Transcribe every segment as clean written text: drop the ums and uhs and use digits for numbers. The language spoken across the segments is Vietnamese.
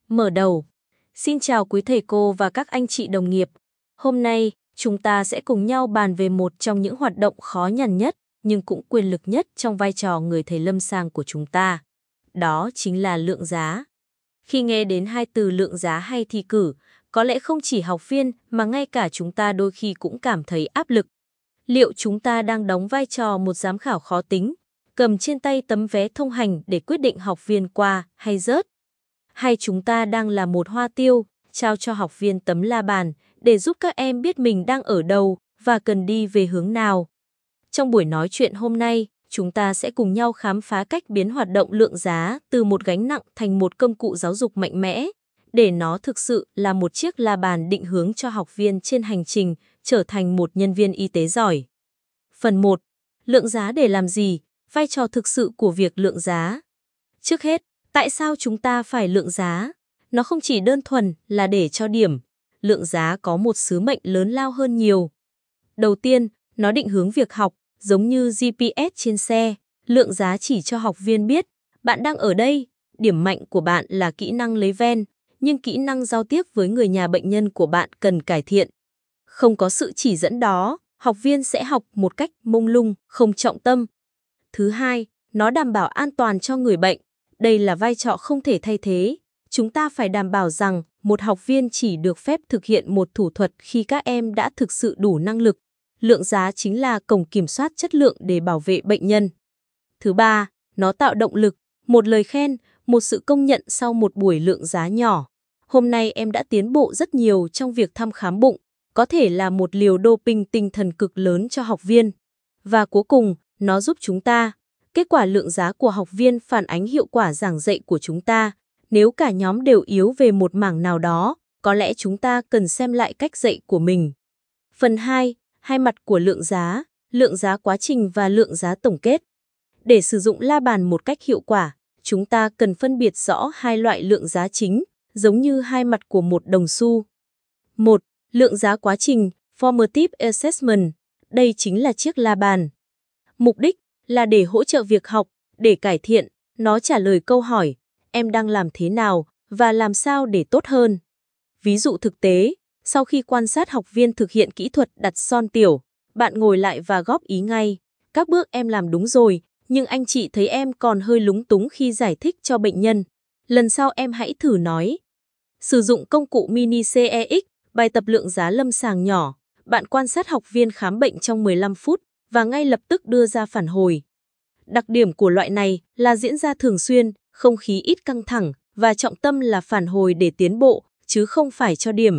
Mở đầu. Xin chào quý thầy cô và các anh chị đồng nghiệp. Hôm nay, chúng ta sẽ cùng nhau bàn về một trong những hoạt động khó nhằn nhất nhưng cũng quyền lực nhất trong vai trò người thầy lâm sàng của chúng ta. Đó chính là lượng giá. Khi nghe đến hai từ lượng giá hay thi cử, có lẽ không chỉ học viên mà ngay cả chúng ta đôi khi cũng cảm thấy áp lực. Liệu chúng ta đang đóng vai trò một giám khảo khó tính, cầm trên tay tấm vé thông hành để quyết định học viên qua hay rớt? Hay chúng ta đang là một hoa tiêu, trao cho học viên tấm la bàn để giúp các em biết mình đang ở đâu và cần đi về hướng nào? Trong buổi nói chuyện hôm nay, chúng ta sẽ cùng nhau khám phá cách biến hoạt động lượng giá từ một gánh nặng thành một công cụ giáo dục mạnh mẽ, để nó thực sự là một chiếc la bàn định hướng cho học viên trên hành trình trở thành một nhân viên y tế giỏi. Phần 1. Lượng giá để làm gì? Vai trò thực sự của việc lượng giá. Trước hết, tại sao chúng ta phải lượng giá? Nó không chỉ đơn thuần là để cho điểm. Lượng giá có một sứ mệnh lớn lao hơn nhiều. Đầu tiên, nó định hướng việc học, giống như GPS trên xe. Lượng giá chỉ cho học viên biết, bạn đang ở đây. Điểm mạnh của bạn là kỹ năng lấy ven, nhưng kỹ năng giao tiếp với người nhà bệnh nhân của bạn cần cải thiện. Không có sự chỉ dẫn đó, học viên sẽ học một cách mông lung, không trọng tâm. Thứ hai, nó đảm bảo an toàn cho người bệnh. Đây là vai trò không thể thay thế. Chúng ta phải đảm bảo rằng một học viên chỉ được phép thực hiện một thủ thuật khi các em đã thực sự đủ năng lực. Lượng giá chính là cổng kiểm soát chất lượng để bảo vệ bệnh nhân. Thứ ba, nó tạo động lực, một lời khen, một sự công nhận sau một buổi lượng giá nhỏ. Hôm nay em đã tiến bộ rất nhiều trong việc thăm khám bụng, có thể là một liều doping tinh thần cực lớn cho học viên. Và cuối cùng, nó giúp chúng ta. Kết quả lượng giá của học viên phản ánh hiệu quả giảng dạy của chúng ta. Nếu cả nhóm đều yếu về một mảng nào đó, có lẽ chúng ta cần xem lại cách dạy của mình. Phần 2. Hai mặt của lượng giá quá trình và lượng giá tổng kết. Để sử dụng la bàn một cách hiệu quả, chúng ta cần phân biệt rõ hai loại lượng giá chính, giống như hai mặt của một đồng xu. 1. Lượng giá quá trình, formative assessment. Đây chính là chiếc la bàn. Mục đích là để hỗ trợ việc học, để cải thiện. Nó trả lời câu hỏi, em đang làm thế nào và làm sao để tốt hơn. Ví dụ thực tế, sau khi quan sát học viên thực hiện kỹ thuật đặt son tiểu, bạn ngồi lại và góp ý ngay. Các bước em làm đúng rồi, nhưng anh chị thấy em còn hơi lúng túng khi giải thích cho bệnh nhân. Lần sau em hãy thử nói. Sử dụng công cụ Mini CEX, bài tập lượng giá lâm sàng nhỏ. Bạn quan sát học viên khám bệnh trong 15 phút và ngay lập tức đưa ra phản hồi. Đặc điểm của loại này là diễn ra thường xuyên, không khí ít căng thẳng và trọng tâm là phản hồi để tiến bộ, chứ không phải cho điểm.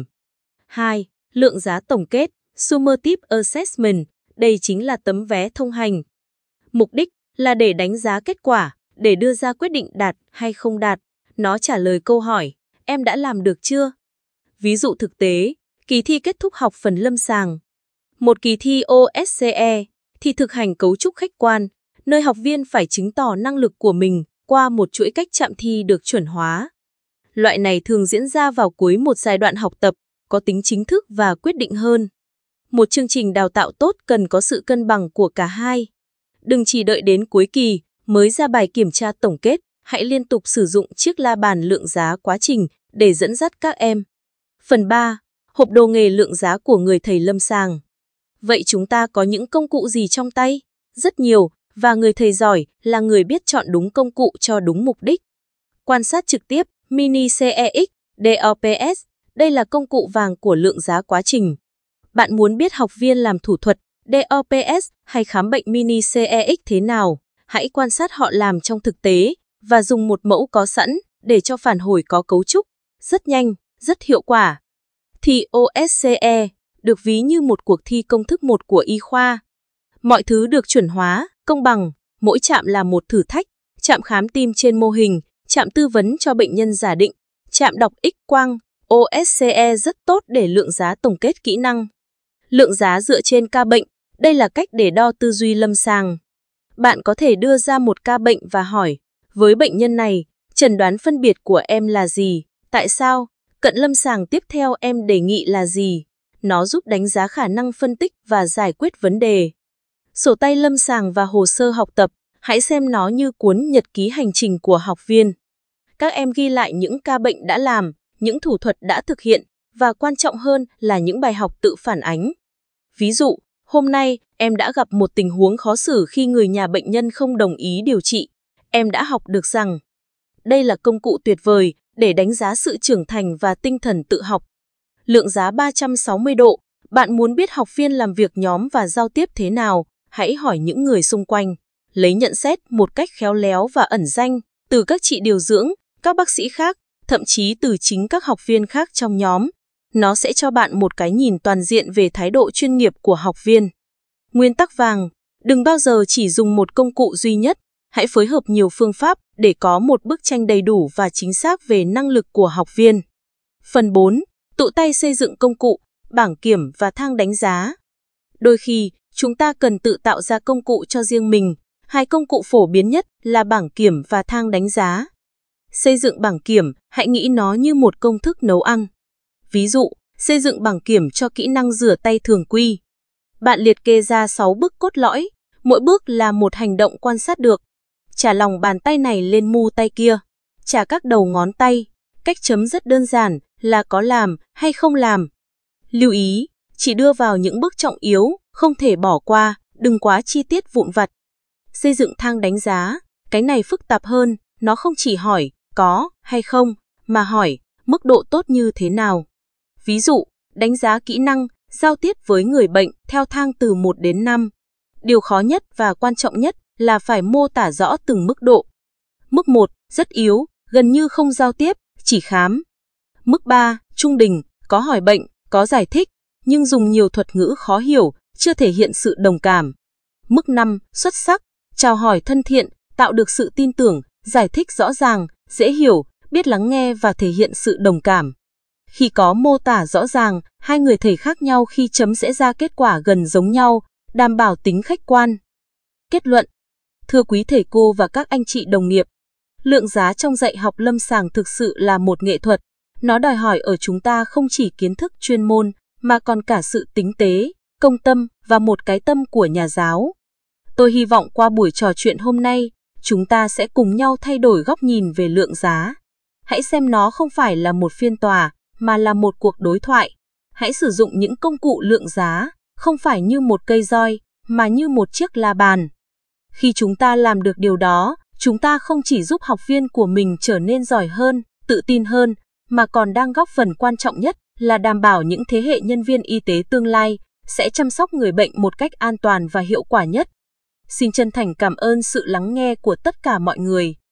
2. Lượng giá tổng kết, summative assessment. Đây chính là tấm vé thông hành. Mục đích là để đánh giá kết quả, để đưa ra quyết định đạt hay không đạt. Nó trả lời câu hỏi, em đã làm được chưa? Ví dụ thực tế, kỳ thi kết thúc học phần lâm sàng. Một kỳ thi OSCE, thi thực hành cấu trúc khách quan, nơi học viên phải chứng tỏ năng lực của mình qua một chuỗi cách chạm thi được chuẩn hóa. Loại này thường diễn ra vào cuối một giai đoạn học tập, có tính chính thức và quyết định hơn. Một chương trình đào tạo tốt cần có sự cân bằng của cả hai. Đừng chỉ đợi đến cuối kỳ mới ra bài kiểm tra tổng kết, hãy liên tục sử dụng chiếc la bàn lượng giá quá trình để dẫn dắt các em. Phần 3. Hộp đồ nghề lượng giá của người thầy lâm sàng. Vậy chúng ta có những công cụ gì trong tay? Rất nhiều, và người thầy giỏi là người biết chọn đúng công cụ cho đúng mục đích. Quan sát trực tiếp, Mini CEX, DOPS, đây là công cụ vàng của lượng giá quá trình. Bạn muốn biết học viên làm thủ thuật, DOPS hay khám bệnh Mini CEX thế nào? Hãy quan sát họ làm trong thực tế và dùng một mẫu có sẵn để cho phản hồi có cấu trúc. Rất nhanh, rất hiệu quả. Thi OSCE được ví như một cuộc thi công thức 1 của y khoa. Mọi thứ được chuẩn hóa, công bằng, mỗi trạm là một thử thách, trạm khám tim trên mô hình, trạm tư vấn cho bệnh nhân giả định, trạm đọc X-quang. OSCE rất tốt để lượng giá tổng kết kỹ năng. Lượng giá dựa trên ca bệnh, đây là cách để đo tư duy lâm sàng. Bạn có thể đưa ra một ca bệnh và hỏi, với bệnh nhân này, chẩn đoán phân biệt của em là gì, tại sao, cận lâm sàng tiếp theo em đề nghị là gì. Nó giúp đánh giá khả năng phân tích và giải quyết vấn đề. Sổ tay lâm sàng và hồ sơ học tập, hãy xem nó như cuốn nhật ký hành trình của học viên. Các em ghi lại những ca bệnh đã làm, những thủ thuật đã thực hiện, và quan trọng hơn là những bài học tự phản ánh. Ví dụ, hôm nay em đã gặp một tình huống khó xử khi người nhà bệnh nhân không đồng ý điều trị. Em đã học được rằng đây là công cụ tuyệt vời để đánh giá sự trưởng thành và tinh thần tự học. Lượng giá 360 độ, bạn muốn biết học viên làm việc nhóm và giao tiếp thế nào? Hãy hỏi những người xung quanh. Lấy nhận xét một cách khéo léo và ẩn danh từ các chị điều dưỡng, các bác sĩ khác, thậm chí từ chính các học viên khác trong nhóm. Nó sẽ cho bạn một cái nhìn toàn diện về thái độ chuyên nghiệp của học viên. Nguyên tắc vàng, đừng bao giờ chỉ dùng một công cụ duy nhất, hãy phối hợp nhiều phương pháp để có một bức tranh đầy đủ và chính xác về năng lực của học viên. Phần 4. Tự tay xây dựng công cụ, bảng kiểm và thang đánh giá. Đôi khi, chúng ta cần tự tạo ra công cụ cho riêng mình. Hai công cụ phổ biến nhất là bảng kiểm và thang đánh giá. Xây dựng bảng kiểm, hãy nghĩ nó như một công thức nấu ăn. Ví dụ, xây dựng bảng kiểm cho kỹ năng rửa tay thường quy. Bạn liệt kê ra 6 bước cốt lõi, mỗi bước là một hành động quan sát được. Chả lòng bàn tay này lên mu tay kia, chả các đầu ngón tay. Cách chấm rất đơn giản là có làm hay không làm. Lưu ý, chỉ đưa vào những bước trọng yếu, không thể bỏ qua, đừng quá chi tiết vụn vặt. Xây dựng thang đánh giá, cái này phức tạp hơn, nó không chỉ hỏi có hay không, mà hỏi mức độ tốt như thế nào. Ví dụ, đánh giá kỹ năng, giao tiếp với người bệnh theo thang từ 1 đến 5. Điều khó nhất và quan trọng nhất là phải mô tả rõ từng mức độ. Mức 1, rất yếu, gần như không giao tiếp, chỉ khám. Mức 3, trung bình, có hỏi bệnh, có giải thích, nhưng dùng nhiều thuật ngữ khó hiểu, chưa thể hiện sự đồng cảm. Mức 5, xuất sắc, chào hỏi thân thiện, tạo được sự tin tưởng, giải thích rõ ràng, dễ hiểu, biết lắng nghe và thể hiện sự đồng cảm. Khi có mô tả rõ ràng, hai người thầy khác nhau khi chấm sẽ ra kết quả gần giống nhau, đảm bảo tính khách quan. Kết luận. Thưa quý thầy cô và các anh chị đồng nghiệp, lượng giá trong dạy học lâm sàng thực sự là một nghệ thuật. Nó đòi hỏi ở chúng ta không chỉ kiến thức chuyên môn, mà còn cả sự tinh tế, công tâm và một cái tâm của nhà giáo. Tôi hy vọng qua buổi trò chuyện hôm nay, chúng ta sẽ cùng nhau thay đổi góc nhìn về lượng giá. Hãy xem nó không phải là một phiên tòa, mà là một cuộc đối thoại. Hãy sử dụng những công cụ lượng giá, không phải như một cây roi, mà như một chiếc la bàn. Khi chúng ta làm được điều đó, chúng ta không chỉ giúp học viên của mình trở nên giỏi hơn, tự tin hơn, mà còn đang góp phần quan trọng nhất là đảm bảo những thế hệ nhân viên y tế tương lai sẽ chăm sóc người bệnh một cách an toàn và hiệu quả nhất. Xin chân thành cảm ơn sự lắng nghe của tất cả mọi người.